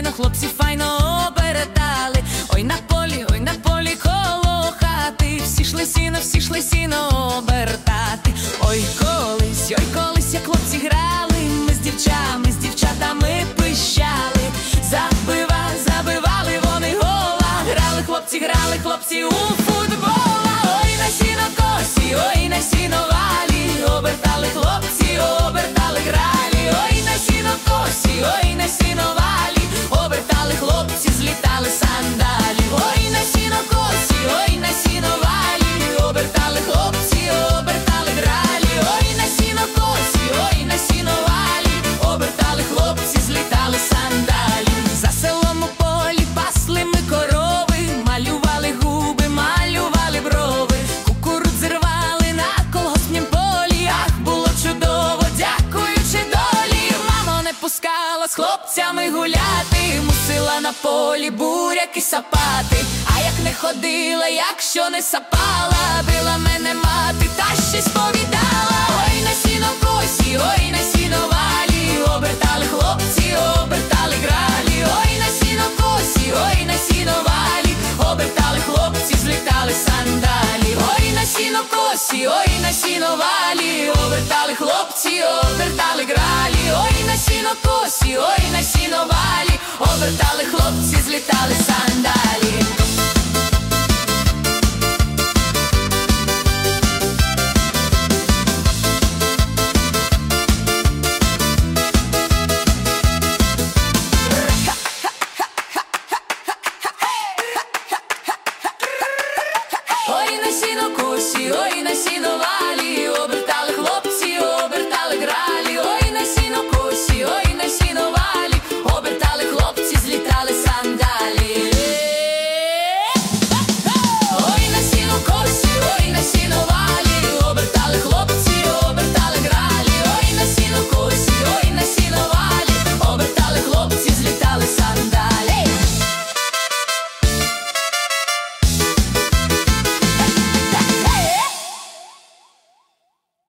хлопці файно обертали. Ой на полі коло хати, всі йшли сіно обертати. Ой колись, як хлопці грали, ми з дівчатами пищали. Забивали вони гола, грали хлопці у футбола. Ой на сінокосі, ой на сіновалі, обертали хлопці, обертали гралі. Ой на сінокосі, ой на сіновалі, обертали хлопці, злітали сандалі. Ой на сінокосі, ой на сіновалі, обертали хлопці, обертали гралі. Ой на сінокосі, ой на сіновалі, обертали хлопці, злітали сандалі. За селом у полі пасли ми корови, малювали губи, малювали брови, кукурудзи рвали на колгоспнім полі. Ах, було чудово, дякуючи долі. Мамо не пускала з хлопцями гуляти, мусила на полі буряки сапати. А як не ходила, якщо не сапала, била мене мати, та ще сповідала. Ой на сінокосі, ой на сіновалі, обертали хлопці, обертали гралі. Ой на сінокосі, ой на сіновалі, обертали хлопці, злітали сандалі. Ой на сінокосі, ой на сіновалі, обертали хлопці, обертали гралі. Ой на сінокосі, ой на сіновалі, обертали хлопці, злітали сандалі.